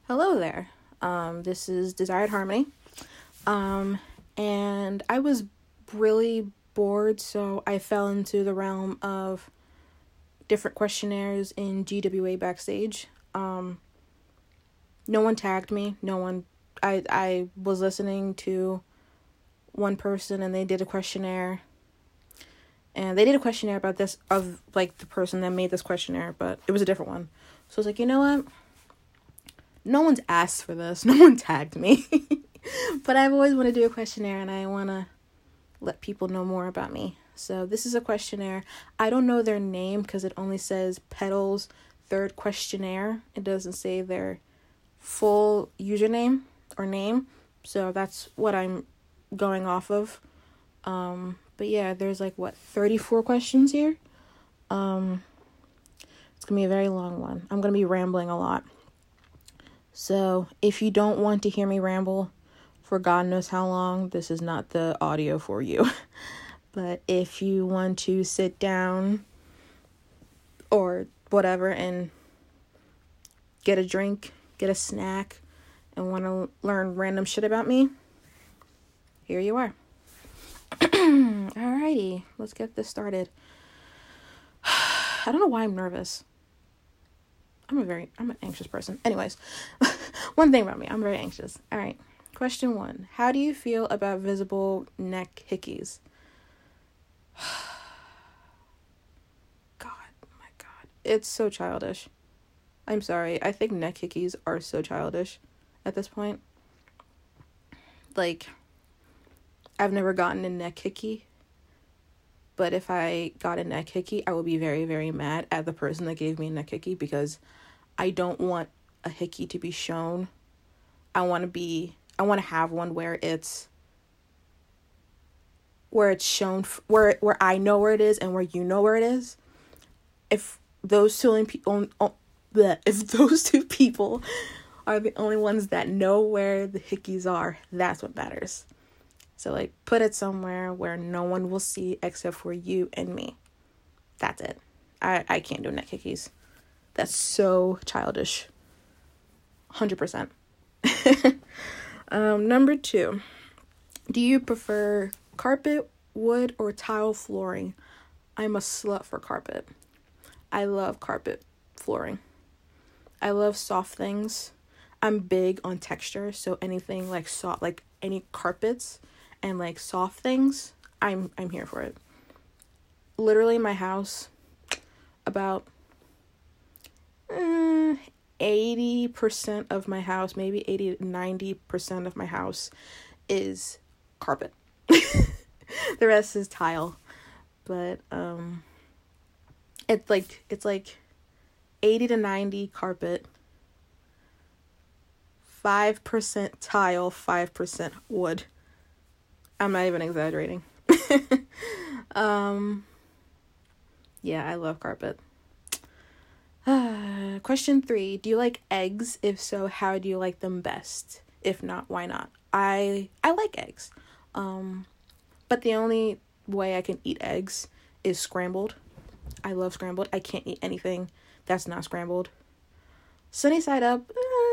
Hello there. This is Desired Harmony. And I was really bored, so I fell into the realm of different questionnaires in GWA Backstage. No one tagged me. No one. I was listening to one person, and they did a questionnaire. And they did a questionnaire about this, of like the person that made this questionnaire, but it was a different one. So I was like, you know what? No one's asked for this. No one tagged me. But I've always wanted to do a questionnaire, and I want to let people know more about me. So this is a questionnaire. I don't know their name because it only says Petals Third Questionnaire. It doesn't say their full username or name. So that's what I'm going off of. But yeah, there's 34 questions here. It's going to be a very long one. I'm going to be rambling a lot. So if you don't want to hear me ramble for God knows how long, this is not the audio for you. But if you want to sit down or whatever and get a drink, get a snack, and want to learn random shit about me, here you are. Alrighty, let's get this started. I don't know why I'm nervous. I'm an anxious person. Anyways, one thing about me, I'm very anxious. All right. Question 1. How do you feel about visible neck hickeys? God, my God. It's so childish. I'm sorry. I think neck hickeys are so childish at this point. I've never gotten a neck hickey. But if I got a neck hickey, I would be very, very mad at the person that gave me a neck hickey because I don't want a hickey to be shown. I want to have one where it's shown, where I know where it is and where you know where it is. If those two people are the only ones that know where the hickeys are, that's what matters. So put it somewhere where no one will see except for you and me. That's it. I can't do neck hickeys. That's so childish. 100%. Number 2. Do you prefer carpet, wood, or tile flooring? I'm a slut for carpet. I love carpet flooring. I love soft things. I'm big on texture, so anything soft, any carpets and soft things, I'm here for it. Literally my house, about 80% of my house, maybe 80 to 90% of my house is carpet. The rest is tile. But it's 80 to 90 carpet, 5% tile, 5% wood. I'm not even exaggerating. Yeah, I love carpet. Question 3. Do you like eggs? If so, how do you like them best? If not, why not? I like eggs. But the only way I can eat eggs is scrambled. I love scrambled. I can't eat anything that's not scrambled. Sunny side up,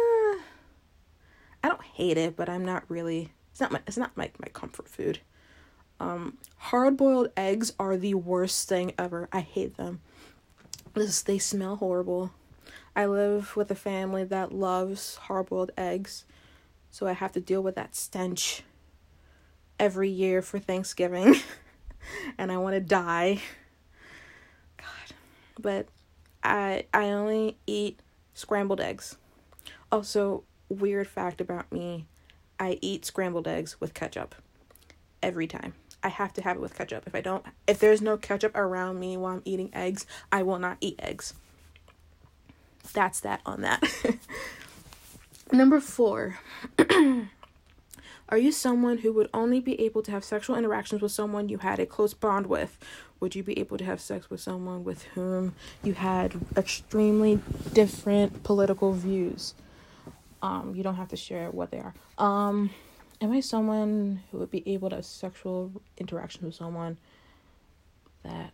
I don't hate it, but I'm not really, it's not my comfort food. Hard-boiled eggs are the worst thing ever. I hate them. They smell horrible. I live with a family that loves hard-boiled eggs, so I have to deal with that stench every year for Thanksgiving. And I want to die. God. But I only eat scrambled eggs. Also, weird fact about me, I eat scrambled eggs with ketchup every time. I have to have it with ketchup. If there's no ketchup around me while I'm eating eggs, I will not eat eggs. That's that on that. Number 4. Are you someone who would only be able to have sexual interactions with someone you had a close bond with? Would you be able to have sex with someone with whom you had extremely different political views? You don't have to share what they are. Am I someone who would be able to have sexual interactions with someone that...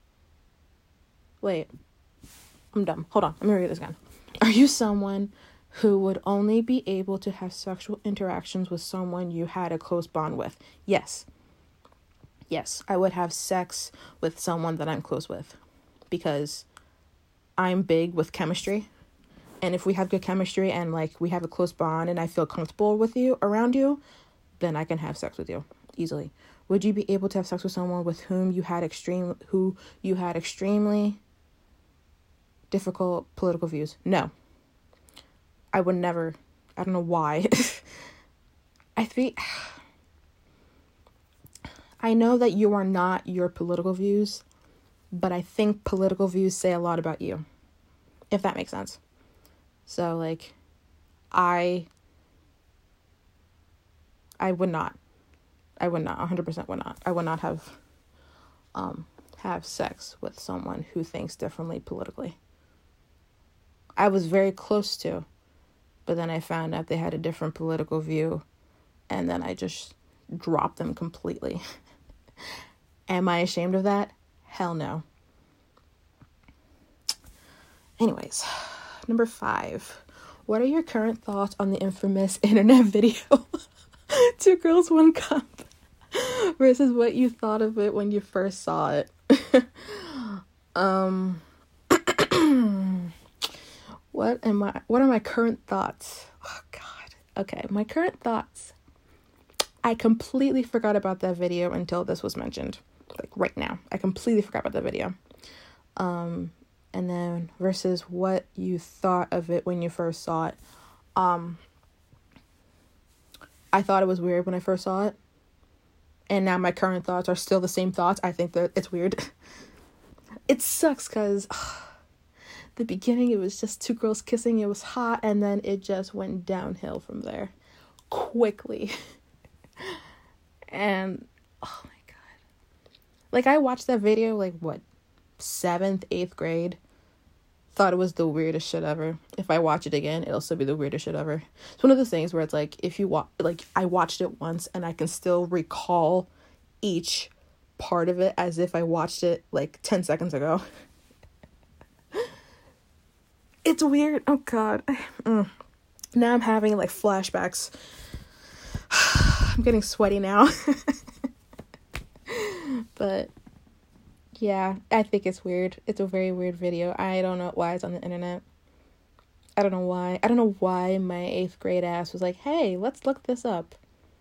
Wait, I'm dumb. Hold on. Let me read this again. Are you someone who would only be able to have sexual interactions with someone you had a close bond with. Yes. Yes, I would have sex with someone that I'm close with, because I'm big with chemistry. And if we have good chemistry and like we have a close bond and I feel comfortable with you, around you, then I can have sex with you easily. Would you be able to have sex with someone with whom you had extremely difficult political views? No. I would never. I don't know why. I know that you are not your political views, but I think political views say a lot about you, if that makes sense. So, like, I would not. 100% would not. I would not have sex with someone who thinks differently politically. I was very close to, but then I found out they had a different political view, and then I just dropped them completely. Am I ashamed of that? Hell no. Anyways, number 5. What are your current thoughts on the infamous internet video, 2 Girls, 1 Cup, versus what you thought of it when you first saw it? What are my current thoughts? Oh, God. Okay, my current thoughts. I completely forgot about that video until this was mentioned. Like, right now. I completely forgot about that video. And then versus what you thought of it when you first saw it. I thought it was weird when I first saw it. And now my current thoughts are still the same thoughts. I think that it's weird. It sucks because the beginning, it was just 2 girls kissing. It was hot. And then it just went downhill from there quickly. And, oh my God. Like, I watched that video, like, 7th, 8th grade. Thought it was the weirdest shit ever. If I watch it again, it'll still be the weirdest shit ever. It's one of those things where it's like, if you I watched it once and I can still recall each part of it as if I watched it like 10 seconds ago. It's weird. Oh God. Now I'm having like flashbacks. I'm getting sweaty now. But yeah, I think it's weird. It's a very weird video. I don't know why it's on the internet. I don't know why. I don't know why my 8th grade ass was like, hey, let's look this up.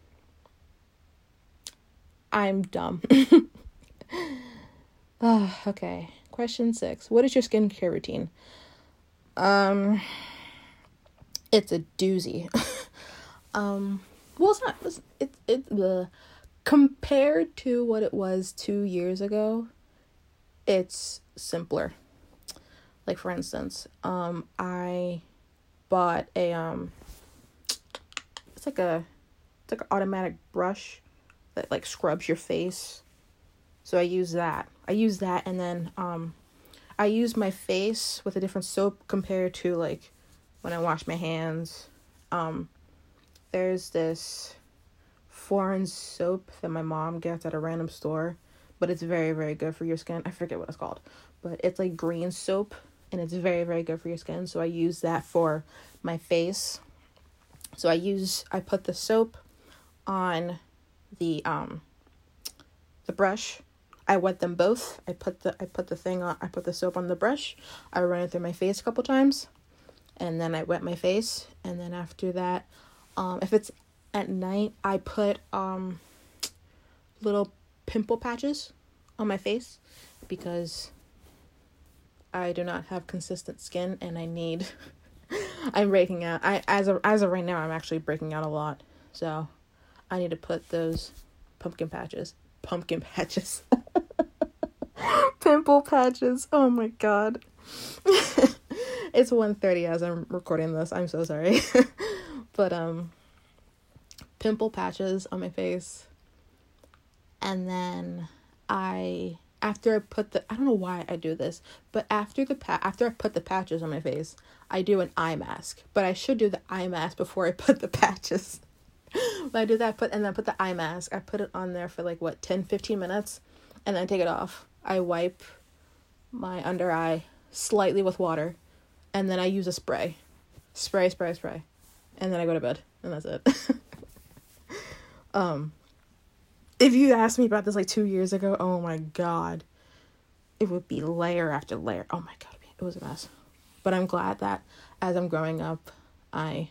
I'm dumb. Okay. Question 6. What is your skincare routine? It's a doozy. Well, it's not. It's compared to what it was 2 years ago, it's simpler. Like, for instance, I bought a it's like an automatic brush that like scrubs your face. So I use that, and then I use my face with a different soap compared to like when I wash my hands. There's this foreign soap that my mom gets at a random store, but it's very, very good for your skin. I forget what it's called, but it's like green soap, and it's very, very good for your skin. So I use that for my face. So I put the soap on the brush. I wet them both. I put the soap on the brush. I run it through my face a couple times, and then I wet my face. And then after that, if it's at night, I put little pimple patches on my face because I do not have consistent skin, and I'm breaking out. As of right now, I'm actually breaking out a lot. So I need to put those pimple patches. Pimple patches. Oh my God. It's 1:30 as I'm recording this. I'm so sorry. But pimple patches on my face. And then I don't know why I do this, but after I put the patches on my face, I do an eye mask. But I should do the eye mask before I put the patches. But I do that, put the eye mask. I put it on there for 10-15 minutes, and then I take it off. I wipe my under eye slightly with water, and then I use a spray. spray, and then I go to bed, and that's it. If you asked me about this like 2 years ago, oh my god, it would be layer after layer. Oh my god, it was a mess. But I'm glad that as I'm growing up, I'm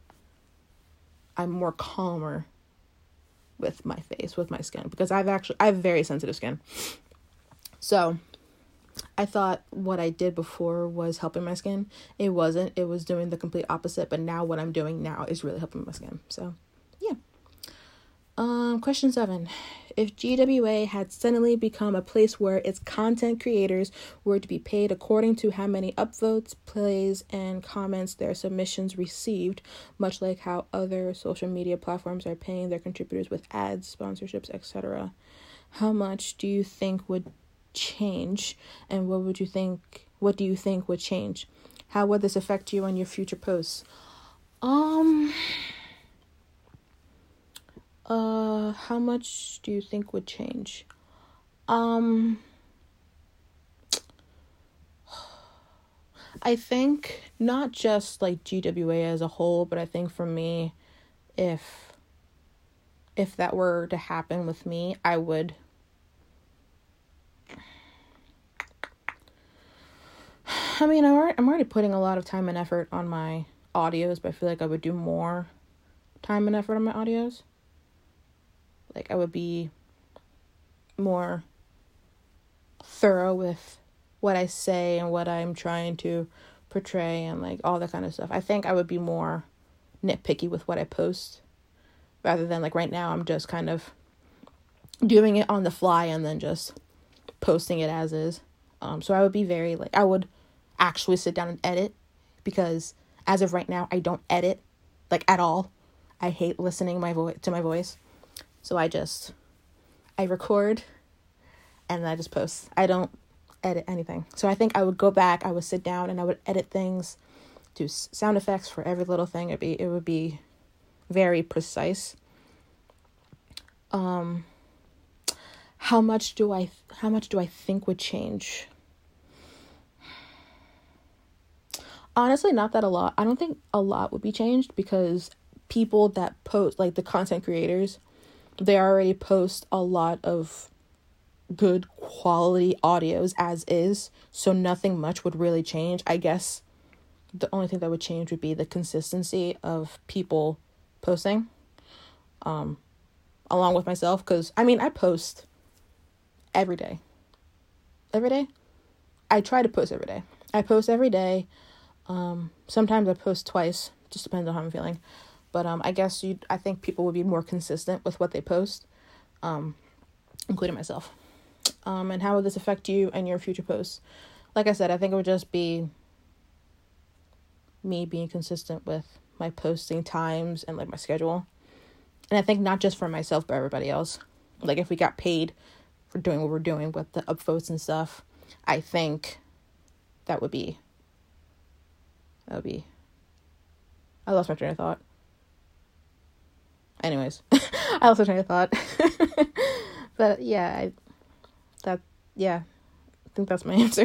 more calmer with my face, with my skin, because I have very sensitive skin. So I thought what I did before was helping my skin. It wasn't. It was doing the complete opposite. But now what I'm doing now is really helping my skin. So, yeah. Question 7. If GWA had suddenly become a place where its content creators were to be paid according to how many upvotes, plays, and comments their submissions received, much like how other social media platforms are paying their contributors with ads, sponsorships, etc., how much do you think would change, and what do you think would change? How would this affect you on your future posts? How much do you think would change? I think not just like GWA as a whole, but I think for me, if that were to happen with me, I'm already putting a lot of time and effort on my audios, but I feel like I would do more time and effort on my audios. Like, I would be more thorough with what I say and what I'm trying to portray and, like, all that kind of stuff. I think I would be more nitpicky with what I post, rather than, like, right now I'm just kind of doing it on the fly and then just posting it as is. So I would be very, like, I would actually sit down and edit, because as of right now, I don't edit, like, at all. I hate listening to my voice. So I record and then I just post. I don't edit anything. So I think I would go back, I would sit down and I would edit things, do sound effects for every little thing. It would be very precise. How much do I think would change? Honestly, not that a lot. I don't think a lot would be changed, because people that post, like the content creators, they already post a lot of good quality audios as is, so nothing much would really change. I guess the only thing that would change would be the consistency of people posting, along with myself, because I post every day. I try to post every day. I post every day. Sometimes I post twice, just depends on how I'm feeling. But I think people would be more consistent with what they post, including myself. And how would this affect you and your future posts? Like I said, I think it would just be me being consistent with my posting times and, like, my schedule. And I think not just for myself, but everybody else. Like, if we got paid for doing what we're doing with the upvotes and stuff, I think that would be... I lost my train of thought. Anyways, I lost my train of thought. But yeah, I think that's my answer.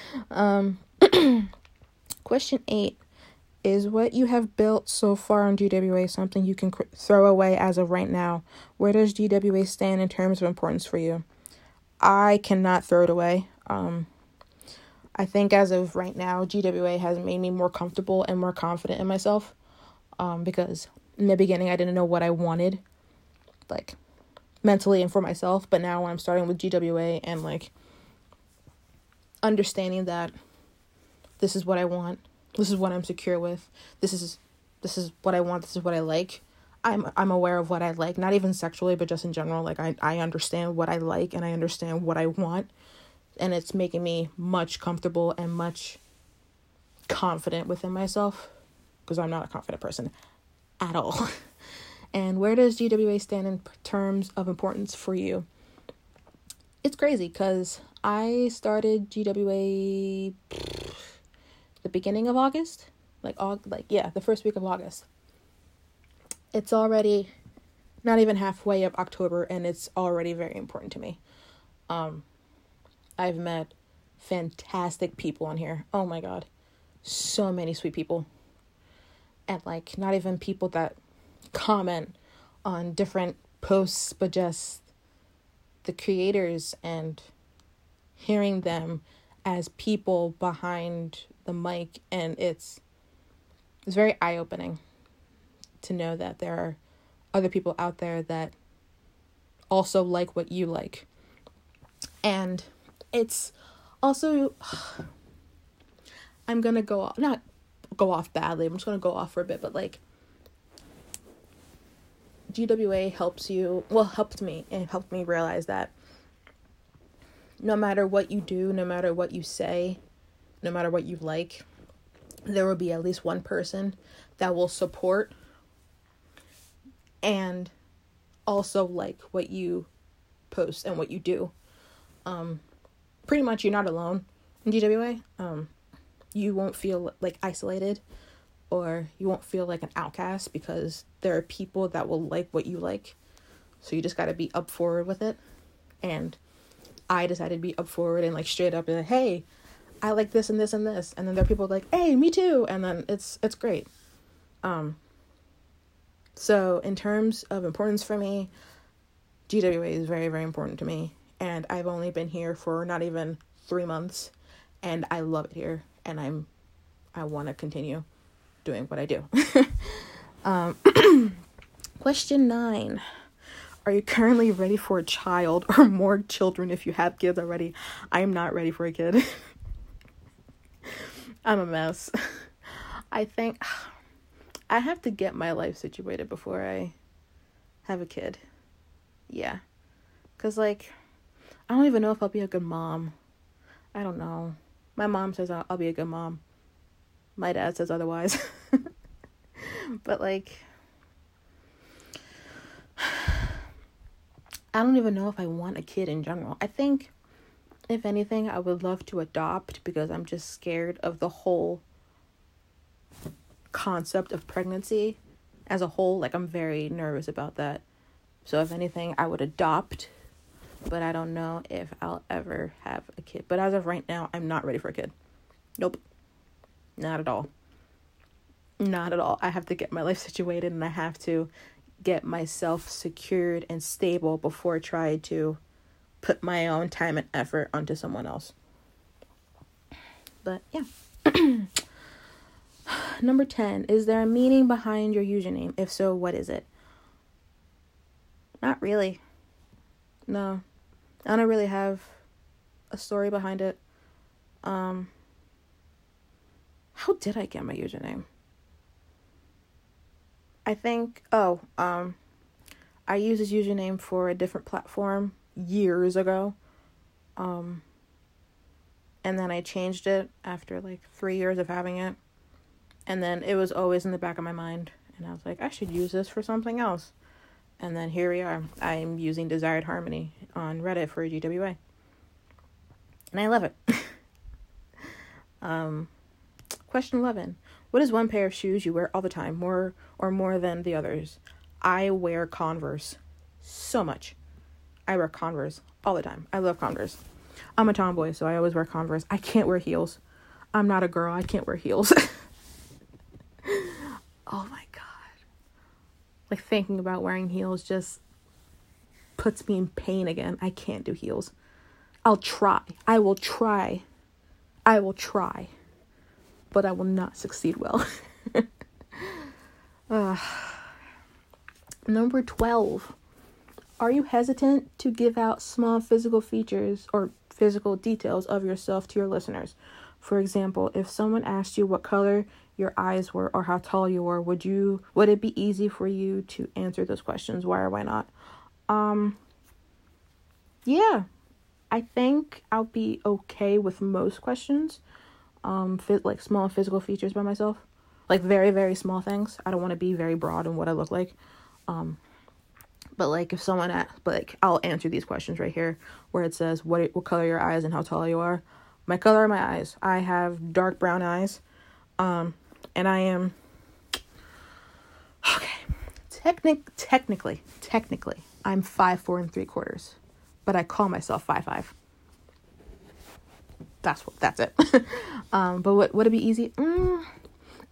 Question 8. Is what you have built so far on GWA something you can throw away as of right now? Where does GWA stand in terms of importance for you? I cannot throw it away. I think as of right now, GWA has made me more comfortable and more confident in myself. Because in the beginning, I didn't know what I wanted, like, mentally and for myself. But now when I'm starting with GWA and, like, understanding that this is what I want, this is what I'm secure with, this is what I want, this is what I like, I'm aware of what I like, not even sexually, but just in general. Like, I understand what I like and I understand what I want. And it's making me much comfortable and much confident within myself, because I'm not a confident person at all. And where does GWA stand in terms of importance for you? It's crazy, because I started GWA the beginning of August. The first week of August. It's already not even halfway of October, and it's already very important to me. I've met fantastic people on here. Oh my god. So many sweet people. and like not even people that comment on different posts, but just the creators and hearing them as people behind the mic. And it's very eye-opening to know that there are other people out there that also like what you like. And it's also, I'm gonna not go off badly, I'm just gonna go off for a bit, but like, GWA helped me, and helped me realize that no matter what you do, no matter what you say, no matter what you like, there will be at least one person that will support and also like what you post and what you do. Pretty much you're not alone in GWA. You won't feel like isolated, or you won't feel like an outcast, because there are people that will like what you like. So you just got to be up forward with it. And I decided to be up forward and like straight up and like, hey, I like this and this and this. And then there are people like, hey, me too. And then it's great. So in terms of importance for me, GWA is very, very important to me. And I've only been here for not even 3 months, and I love it here. And I want to continue doing what I do. Question 9. Are you currently ready for a child or more children if you have kids already? I am not ready for a kid. I'm a mess. I think I have to get my life situated before I have a kid. Yeah. Because, like, I don't even know if I'll be a good mom. I don't know. My mom says I'll be a good mom. My dad says otherwise. But, like, I don't even know if I want a kid in general. I think, if anything, I would love to adopt, because I'm just scared of the whole concept of pregnancy as a whole. Like, I'm very nervous about that. So, if anything, I would adopt, but I don't know if I'll ever have a kid. But as of right now, I'm not ready for a kid. Nope. Not at all. Not at all. I have to get my life situated, and I have to get myself secured and stable before I try to put my own time and effort onto someone else. But yeah. Number 10. Is there a meaning behind your username? If so, what is it? Not really. No. I don't really have a story behind it. How did I get my username? I think, I used this username for a different platform years ago. And then I changed it after like 3 years of having it. And then it was always in the back of my mind. And I was like, I should use this for something else. And then here we are. I'm using Desired Harmony on Reddit for GWA. And I love it. Question 11. What is one pair of shoes you wear all the time, more than the others? I wear Converse so much. I wear Converse all the time. I love Converse. I'm a tomboy, so I always wear Converse. I can't wear heels. I'm not a girl. I can't wear heels. Oh my God. Like, thinking about wearing heels just puts me in pain again. I can't do heels. I'll try. I will try. But I will not succeed well. Number 12. Are you hesitant to give out small physical features or physical details of yourself to your listeners? For example, if someone asked you what color your eyes were or how tall you were, would it be easy for you to answer those questions? Why or why not? Yeah. I think I'll be okay with most questions. Like small physical features by myself, like very, very small things. I don't want to be very broad on what I look like. But like if someone I'll answer these questions right here where it says what color are your eyes and how tall you are. My color of my eyes. I have dark brown eyes. And I am okay. Technically, I'm 5'4" 3/4, but I call myself 5'5". That's it. But would it be easy?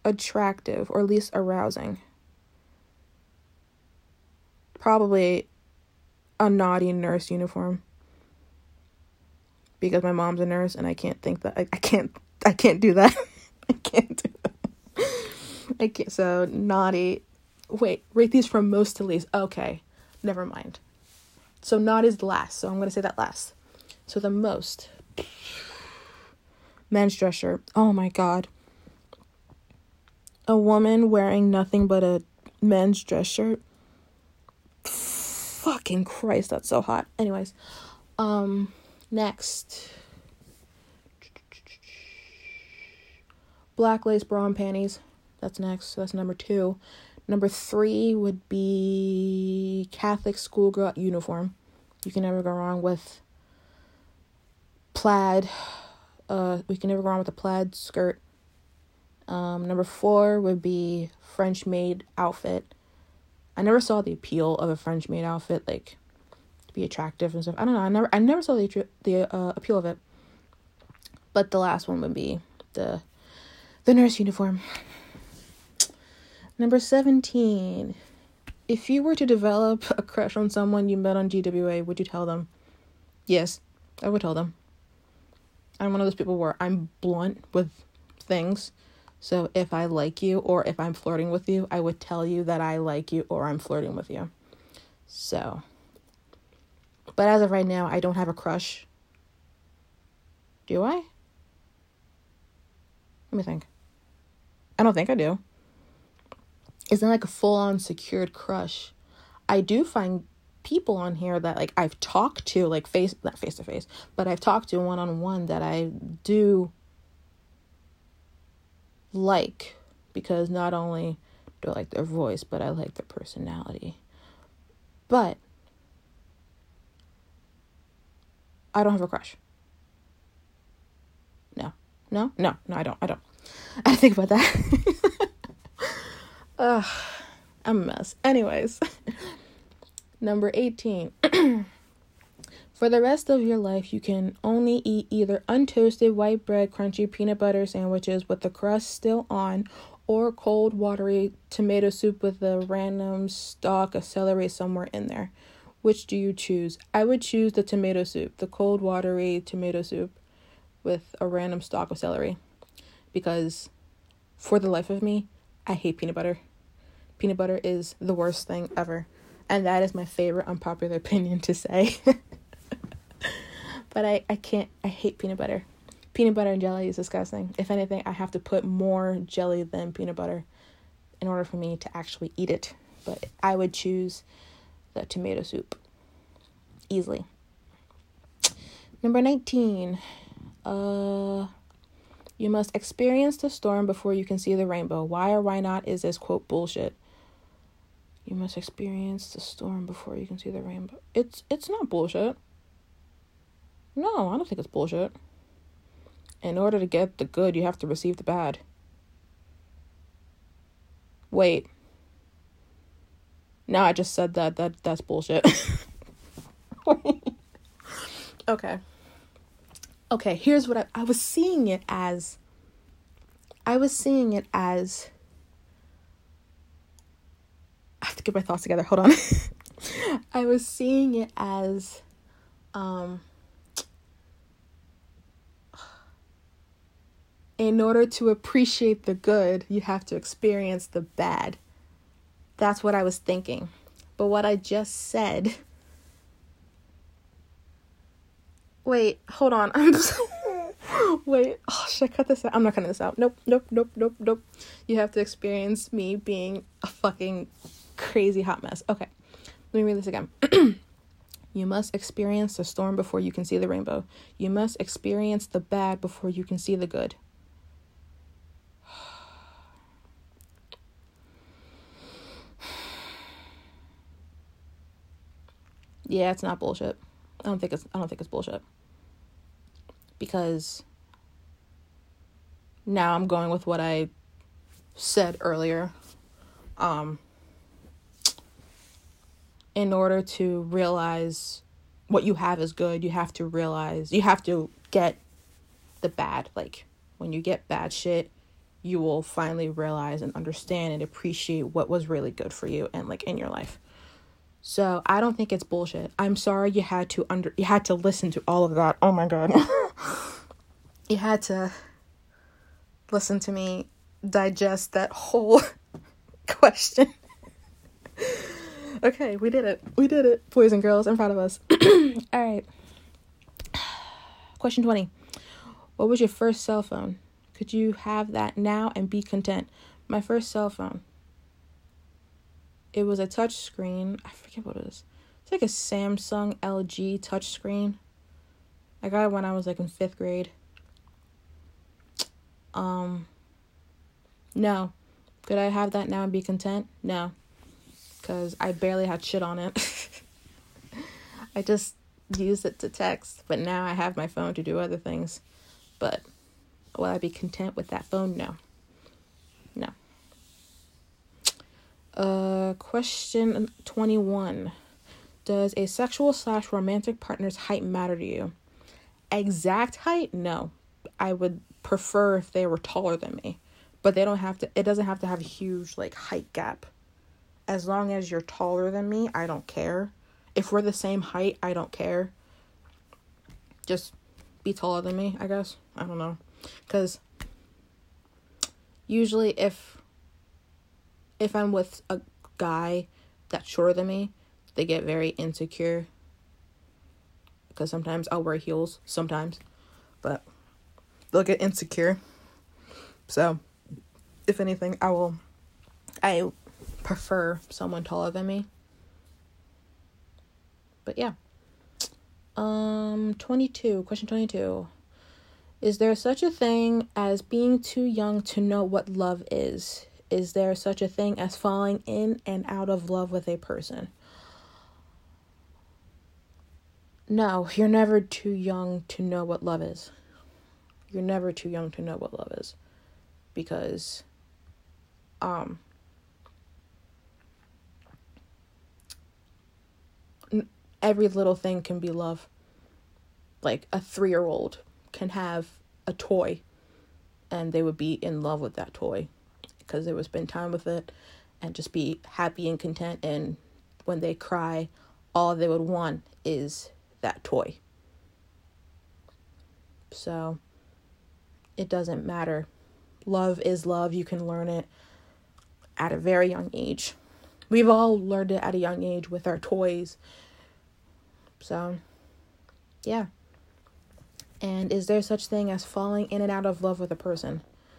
attractive or at least arousing? Probably a naughty nurse uniform. Because my mom's a nurse and I can't think that I can't do that. I can't do that. I can't. So naughty. Wait, rate these from most to least. Okay, never mind. So naughty is last, so I'm going to say that last. So the most. Men's dress shirt. Oh my god. A woman wearing nothing but a men's dress shirt. Fucking Christ, that's so hot. Anyways, next. Black lace bra and panties. That's next. So that's number 2. Number 3 would be Catholic schoolgirl uniform. You can never go wrong with plaid. We can never go wrong with a plaid skirt. Number 4 would be French maid outfit. I never saw the appeal of a French maid outfit, like to be attractive and stuff. I don't know. I never saw the appeal of it. But the last one would be the nurse uniform. Number 17. If you were to develop a crush on someone you met on GWA, would you tell them? Yes, I would tell them. I'm one of those people where I'm blunt with things. So if I like you or if I'm flirting with you, I would tell you that I like you or I'm flirting with you. So. But as of right now, I don't have a crush. Do I? Let me think. I don't think I do. It's not like a full-on secured crush. I do find people on here that like I've talked to, like not face to face, but I've talked to one-on-one that I do like, because not only do I like their voice, but I like their personality. But I don't have a crush. No, I don't. I think about that. Ugh, I'm a mess. Anyways, number 18. For the rest of your life, you can only eat either untoasted white bread, crunchy peanut butter sandwiches with the crust still on, or cold, watery tomato soup with a random stalk of celery somewhere in there. Which do you choose? I would choose the tomato soup, the cold, watery tomato soup with a random stalk of celery. Because for the life of me, I hate peanut butter. Peanut butter is the worst thing ever. And that is my favorite unpopular opinion to say. But I hate peanut butter. Peanut butter and jelly is disgusting. If anything, I have to put more jelly than peanut butter in order for me to actually eat it. But I would choose the tomato soup. Easily. Number 19. You must experience the storm before you can see the rainbow. Why or why not is this, quote, bullshit? You must experience the storm before you can see the rainbow. It's not bullshit. No, I don't think it's bullshit. In order to get the good, you have to receive the bad. Wait. Now I just said that's bullshit. Okay. Okay, here's what I was seeing it as. I have to get my thoughts together. Hold on. I was seeing it as in order to appreciate the good, you have to experience the bad. That's what I was thinking. But what I just said... Wait, hold on. Wait, oh, should I cut this out? I'm not cutting this out. Nope. You have to experience me being a fucking crazy hot mess. Okay, let me read this again. You must experience the storm before you can see the rainbow. You must experience the bad before you can see the good. Yeah, it's not bullshit. I don't think it's bullshit. Because now I'm going with what I said earlier. In order to realize what you have is good, you have to get the bad. Like, when you get bad shit, you will finally realize and understand and appreciate what was really good for you and like in your life. So I don't think it's bullshit. I'm sorry you had to listen to all of that. Oh my God. You had to listen to me digest that whole question. Okay, we did it, boys and girls. I'm proud of us. All right. Question 20. What was your first cell phone? Could you have that now and be content? My first cell phone. It was a touch screen. I forget what it is. It's like a Samsung LG touch screen. I got it when I was like in 5th grade. No. Could I have that now and be content? No. Because I barely had shit on it. I just used it to text. But now I have my phone to do other things. But will I be content with that phone? No. Question 21. Does a sexual / romantic partner's height matter to you? Exact height? No. I would prefer if they were taller than me. But it doesn't have to have a huge like height gap. As long as you're taller than me, I don't care. If we're the same height, I don't care. Just be taller than me, I guess. I don't know. Because usually if I'm with a guy that's shorter than me, they get very insecure. Because sometimes I'll wear heels. Sometimes. But they'll get insecure. So, if anything, I prefer someone taller than me. But yeah. 22. Question 22. Is there such a thing as being too young to know what love is? Is there such a thing as falling in and out of love with a person? No, you're never too young to know what love is. You're never too young to know what love is. Because, every little thing can be love. Like a 3-year-old can have a toy and they would be in love with that toy because they would spend time with it and just be happy and content. And when they cry, all they would want is that toy. So it doesn't matter. Love is love. You can learn it at a very young age. We've all learned it at a young age with our toys. So, yeah. And is there such thing as falling in and out of love with a person?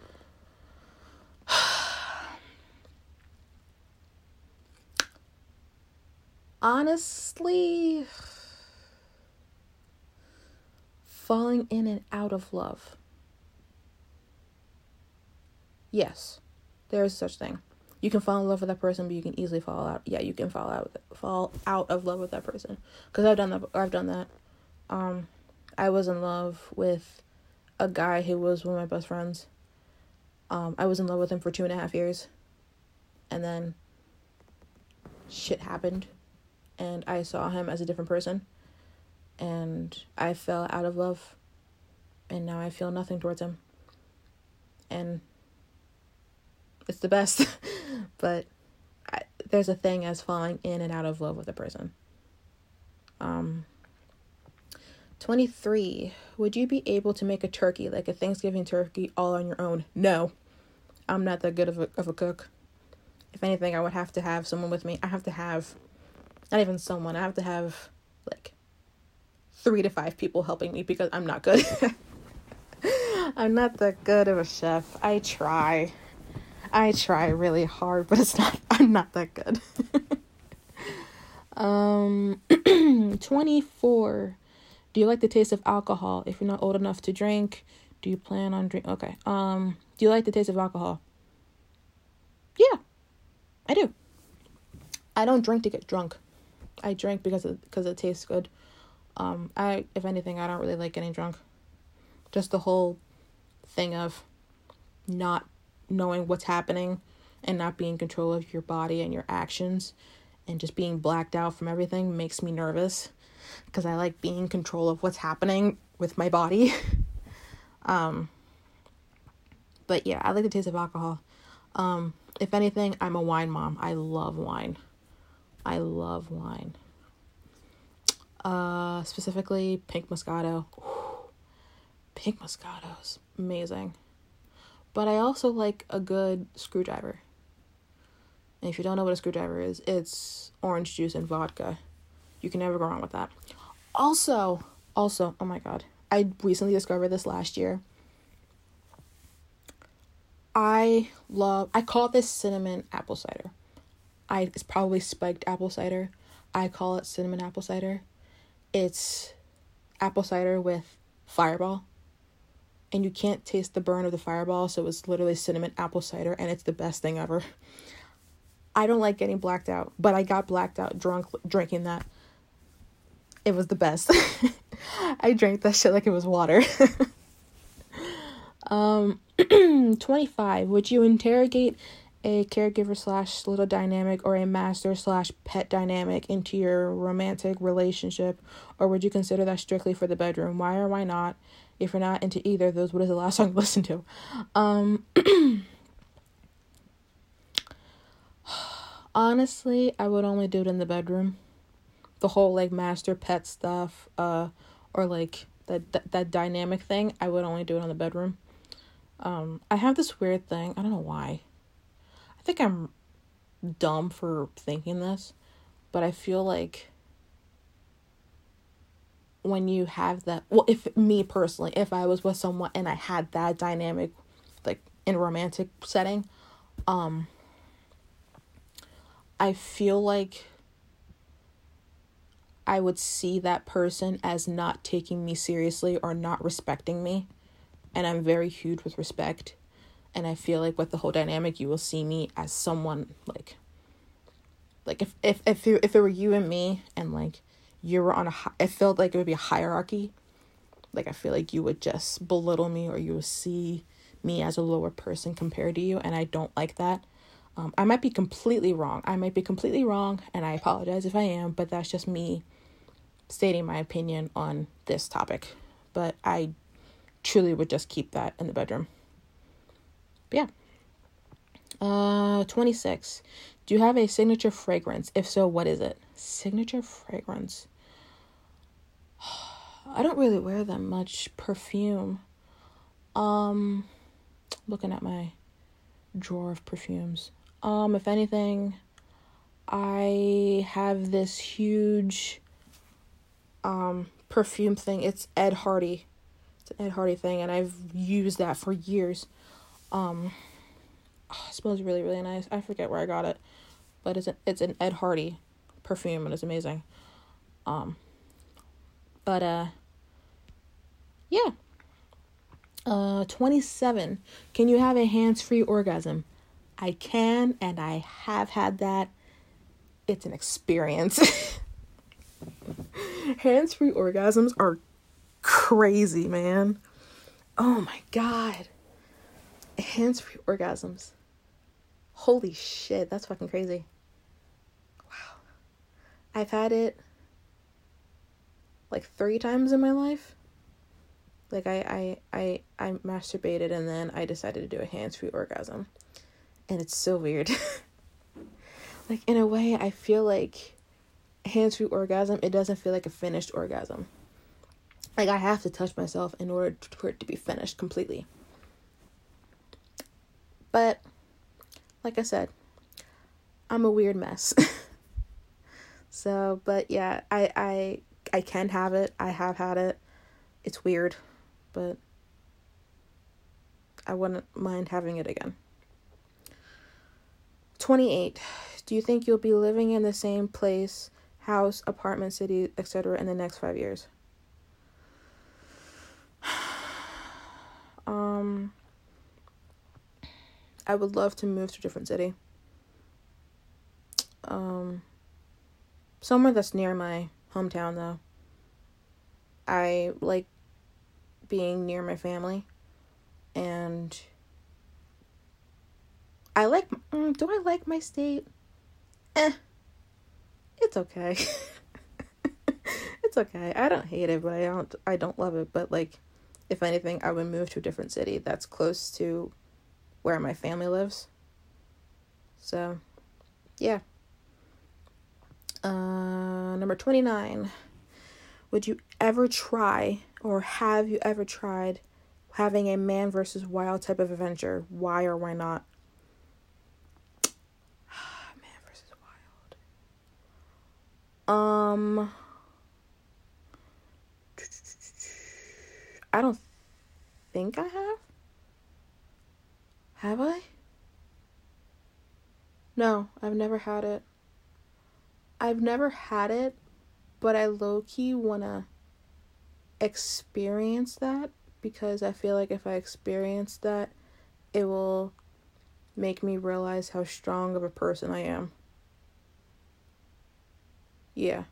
Honestly, falling in and out of love. Yes, there is such thing. You can fall in love with that person, but you can easily fall out. Yeah, you can fall out of love with that person. Because I've done that. I was in love with a guy who was one of my best friends. I was in love with him for 2.5 years. And then shit happened. And I saw him as a different person. And I fell out of love. And now I feel nothing towards him. And it's the best. But there's a thing as falling in and out of love with a person. 23. Would you be able to make a turkey, like a Thanksgiving turkey, all on your own? No. I'm not that good of a cook. If anything, I would have to have someone with me. I have to have, not even someone, I have to have like 3 to 5 people helping me because I'm not good. I'm not that good of a chef. I try really hard, but I'm not that good. 24. Do you like the taste of alcohol? If you're not old enough to drink, do you plan on drink? Okay. Do you like the taste of alcohol? Yeah, I do. I don't drink to get drunk. I drink because it tastes good. If anything, I don't really like getting drunk. Just the whole thing of not knowing what's happening and not being in control of your body and your actions and just being blacked out from everything makes me nervous because I like being in control of what's happening with my body. But yeah, I like the taste of alcohol. If anything, I'm a wine mom. I love wine. I love wine. Specifically Pink Moscato. Ooh, Pink Moscato's amazing. But I also like a good screwdriver. And if you don't know what a screwdriver is, it's orange juice and vodka. You can never go wrong with that. Also, oh my god, I recently discovered this last year. I call this cinnamon apple cider. It's probably spiked apple cider. I call it cinnamon apple cider. It's apple cider with Fireball. And you can't taste the burn of the Fireball, so it's literally cinnamon apple cider, and it's the best thing ever. I don't like getting blacked out, but I got blacked out drunk drinking that. It was the best. I drank that shit like it was water. 25. Would you interrogate a caregiver / little dynamic or a master / pet dynamic into your romantic relationship, or would you consider that strictly for the bedroom? Why or why not? If you're not into either of those, what is the last song you listened to? Honestly, I would only do it in the bedroom. The whole like master pet stuff, or like that dynamic thing, I would only do it in the bedroom. I have this weird thing. I don't know why. I think I'm dumb for thinking this, but I feel like when you have that, well, if me personally, if I was with someone and I had that dynamic, like in a romantic setting, I feel like I would see that person as not taking me seriously or not respecting me. And I'm very huge with respect. And I feel like with the whole dynamic, you will see me as someone like if it were you and me and like you were on it felt like it would be a hierarchy. Like I feel like you would just belittle me or you would see me as a lower person compared to you. And I don't like that. I might be completely wrong. And I apologize if I am, but that's just me stating my opinion on this topic. But I truly would just keep that in the bedroom. But yeah. 26. Do you have a signature fragrance? If so, what is it? Signature fragrance. I don't really wear that much perfume. Looking at my drawer of perfumes. If anything, I have this huge perfume thing. It's Ed Hardy. It's an Ed Hardy thing, and I've used that for years. It smells really, really nice. I forget where I got it, but it's an Ed Hardy perfume, and it's amazing. Yeah. 27. Can you have a hands-free orgasm? I can, and I have had that. It's an experience. Hands-free orgasms are crazy, man. Oh my god. Hands-free orgasms. Holy shit, that's fucking crazy. Wow. I've had it like 3 times in my life. Like I masturbated and then I decided to do a hands-free orgasm. And it's so weird. Like in a way, I feel like hands-free orgasm, it doesn't feel like a finished orgasm. Like I have to touch myself in order for it to be finished completely. But like I said, I'm a weird mess. So, but yeah, I can have it. I have had it. It's weird, but I wouldn't mind having it again. 28. Do you think you'll be living in the same place, house, apartment, city, etc. in the next 5 years? I would love to move to a different city. Somewhere that's near my hometown, though. I like being near my family. And I like... do I like my state? It's okay. It's okay. I don't hate it, but I don't love it. But, like, if anything, I would move to a different city that's close to where my family lives. So, yeah. Number 29. Would you ever try, or have you ever tried, having a man versus wild type of adventure? Why or why not? Man versus wild. I don't think I have. Have I? No, I've never had it. But I low-key wanna experience that, because I feel like if I experience that, it will make me realize how strong of a person I am. Yeah.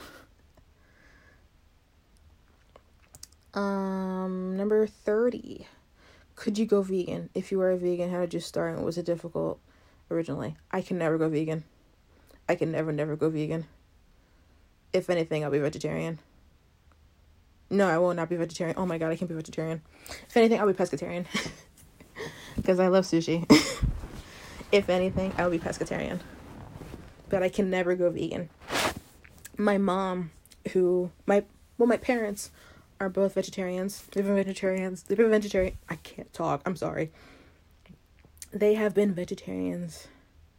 Number 30. Could you go vegan? If you were a vegan, how did you start, and was it difficult originally? I can never go vegan. I can never go vegan. If anything, I'll be vegetarian. No, I will not be vegetarian. Oh my god, I can't be vegetarian. If anything, I'll be pescatarian. Because I love sushi. If anything, I'll be pescatarian. But I can never go vegan. My mom, my parents are both vegetarians. They've been vegetarian. I can't talk. I'm sorry. They have been vegetarians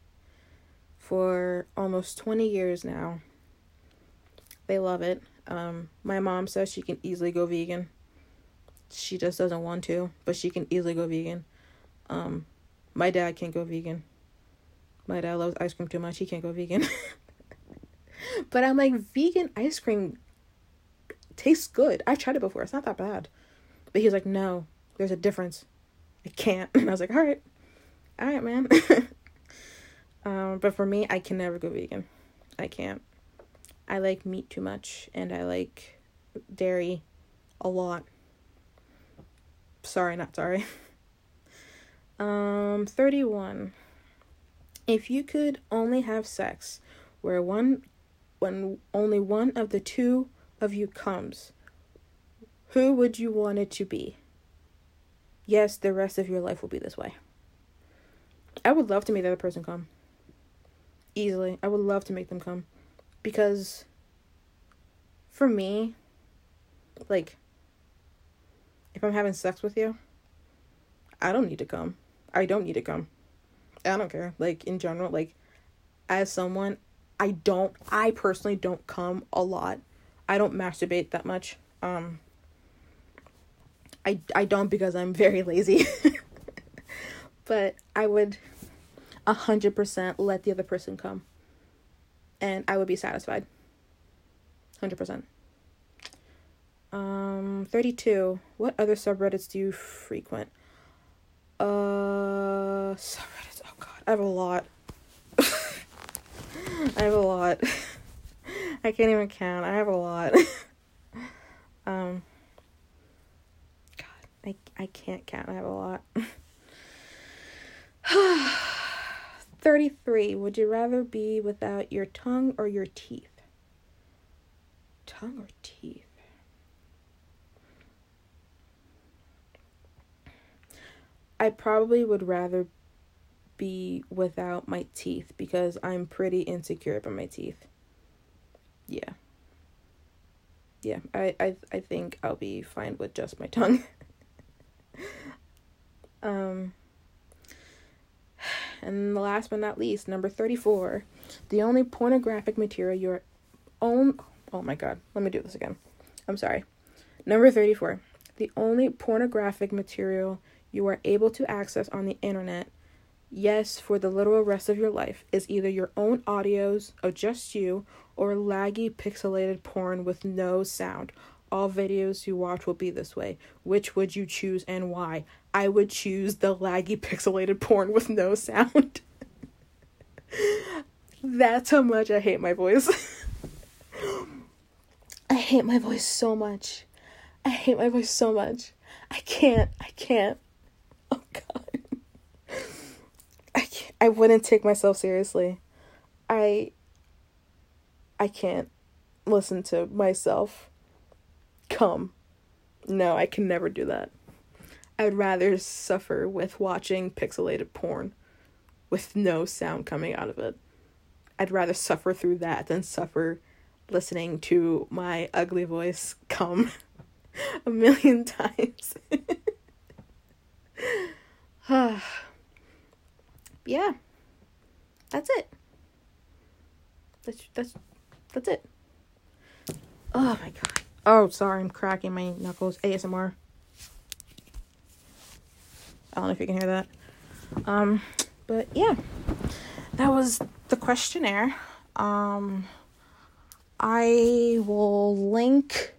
for almost 20 years now. They love it. My mom says she can easily go vegan. She just doesn't want to, but she can easily go vegan. My dad can't go vegan. My dad loves ice cream too much. He can't go vegan. But I'm like, vegan ice cream tastes good. I've tried it before. It's not that bad. But he's like, no, there's a difference. I can't. And I was like, all right, man. But for me, I can never go vegan. I can't. I like meat too much, and I like dairy a lot. Sorry, not sorry. 31. If you could only have sex where when only one of the two of you comes, who would you want it to be? Yes, the rest of your life will be this way. I would love to make the other person come. Easily. I would love to make them come. Because for me, like, if I'm having sex with you, I don't need to come. I don't need to come. I don't care. Like, in general, like, as someone, I personally don't come a lot. I don't masturbate that much. I don't, because I'm very lazy. But I would 100% let the other person come. And I would be satisfied. 100%. 32. What other subreddits do you frequent? Subreddits. Oh god, I have a lot. I can't even count. I have a lot. God, I can't count. I have a lot. 33. Would you rather be without your tongue or your teeth? Tongue or teeth? I probably would rather be without my teeth, because I'm pretty insecure about my teeth. Yeah. Yeah, I think I'll be fine with just my tongue. And last but not least, number 34. The only pornographic material your own... Oh my god, let me do this again. I'm sorry. Number 34. The only pornographic material you are able to access on the internet, yes, for the literal rest of your life, is either your own audios of just you or laggy pixelated porn with no sound. All videos you watch will be this way. Which would you choose and why? I would choose the laggy pixelated porn with no sound. That's how much I hate my voice. I hate my voice so much. I can't. Oh god. I wouldn't take myself seriously. I can't listen to myself come. No, I can never do that. I'd rather suffer with watching pixelated porn with no sound coming out of it. I'd rather suffer through that than suffer listening to my ugly voice come a million times. Yeah. That's it. That's it. Oh my god. Oh, sorry, I'm cracking my knuckles. ASMR. I don't know if you can hear that. But yeah. That was the questionnaire. I will link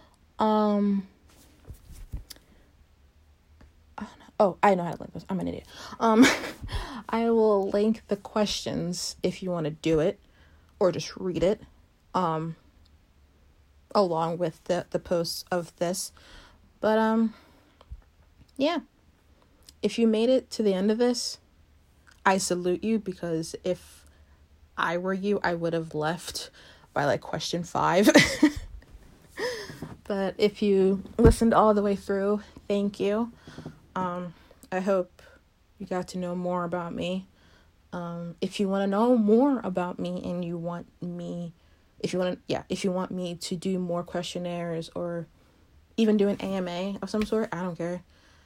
oh, I know how to link this. I'm an idiot. I will link the questions if you want to do it or just read it along with the posts of this. But yeah. If you made it to the end of this, I salute you, because if I were you, I would have left by like question 5. But if you listened all the way through, thank you. I hope you got to know more about me. If you want to know more about me and you want me, if you want me to do more questionnaires or even do an AMA of some sort, I don't care.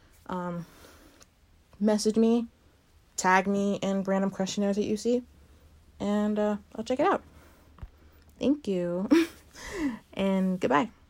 Message me, tag me in random questionnaires that you see, and I'll check it out. Thank you. And goodbye.